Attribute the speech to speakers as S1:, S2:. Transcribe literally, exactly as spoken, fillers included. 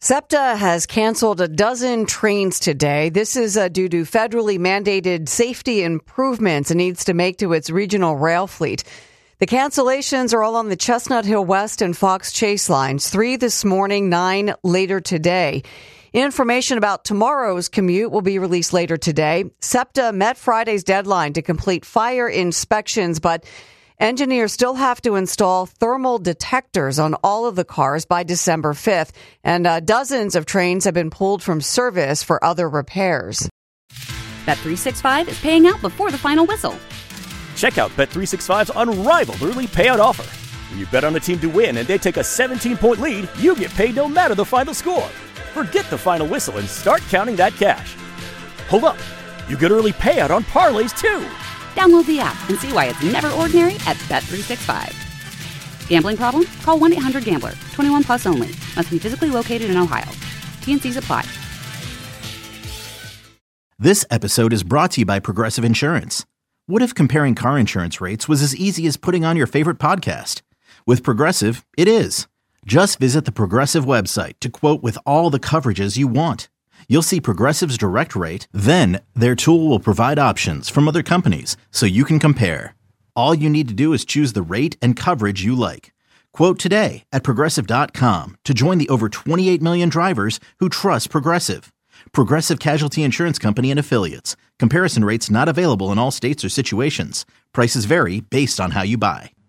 S1: SEPTA has canceled a dozen trains today. This is uh, due to federally mandated safety improvements it needs to make to its regional rail fleet. The cancellations are all on the Chestnut Hill West and Fox Chase lines, three this morning, nine later today. Information about tomorrow's commute will be released later today. SEPTA met Friday's deadline to complete fire inspections, but engineers still have to install thermal detectors on all of the cars by December fifth, and uh, dozens of trains have been pulled from service for other repairs.
S2: Bet three sixty-five is paying out before the final whistle.
S3: Check out Bet three sixty-five's unrivaled early payout offer. When you bet on a team to win and they take a seventeen-point lead, you get paid no matter the final score. Forget the final whistle and start counting that cash. Hold up. You get early payout on parlays, too.
S2: Download the app and see why it's never ordinary at Bet three sixty-five. Gambling problem? Call one eight hundred gambler. twenty-one plus only. Must be physically located in Ohio. T and C's apply.
S4: This episode is brought to you by Progressive Insurance. What if comparing car insurance rates was as easy as putting on your favorite podcast? With Progressive, it is. Just visit the Progressive website to quote with all the coverages you want. You'll see Progressive's direct rate, then their tool will provide options from other companies so you can compare. All you need to do is choose the rate and coverage you like. Quote today at Progressive dot com to join the over twenty-eight million drivers who trust Progressive. Progressive Casualty Insurance Company and Affiliates. Comparison rates not available in all states or situations. Prices vary based on how you buy.